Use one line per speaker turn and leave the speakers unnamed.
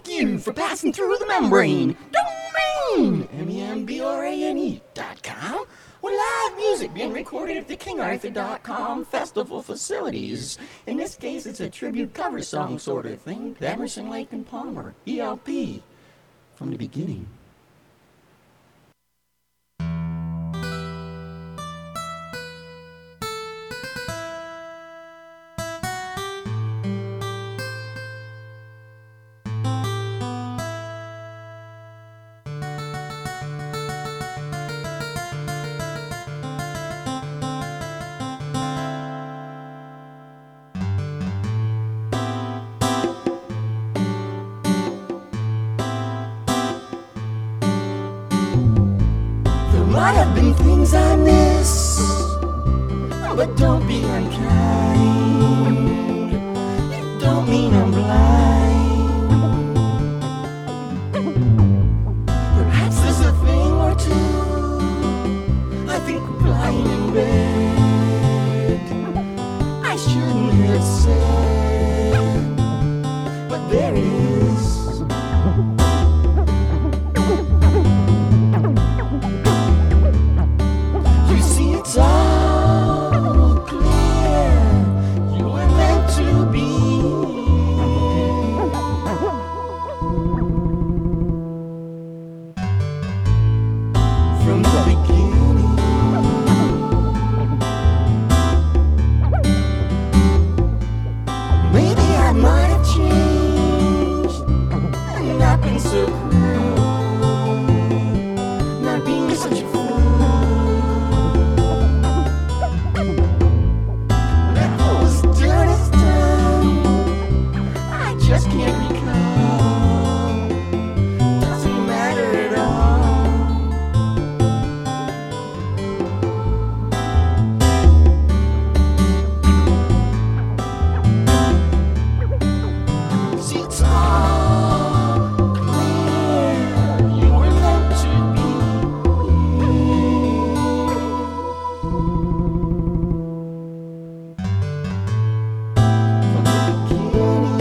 Thank you for passing through the membrane. Domain, membrane.com, with live music being recorded at the KingArthur.com festival facilities. In this case, it's a tribute cover song sort of thing to Emerson, Lake and Palmer, ELP, from the beginning. Might have been things I miss, but don't be unkind. It don't mean I'm blind. Perhaps there's a thing or two I think lying in bed I shouldn't have said, but there it is. It's all clear, you were meant to be. From the beginning, maybe I might have changed and not been so cruel, not being such a fool. Just can't recall. Doesn't matter at all. See, it's all clear. You were meant to be. From the beginning.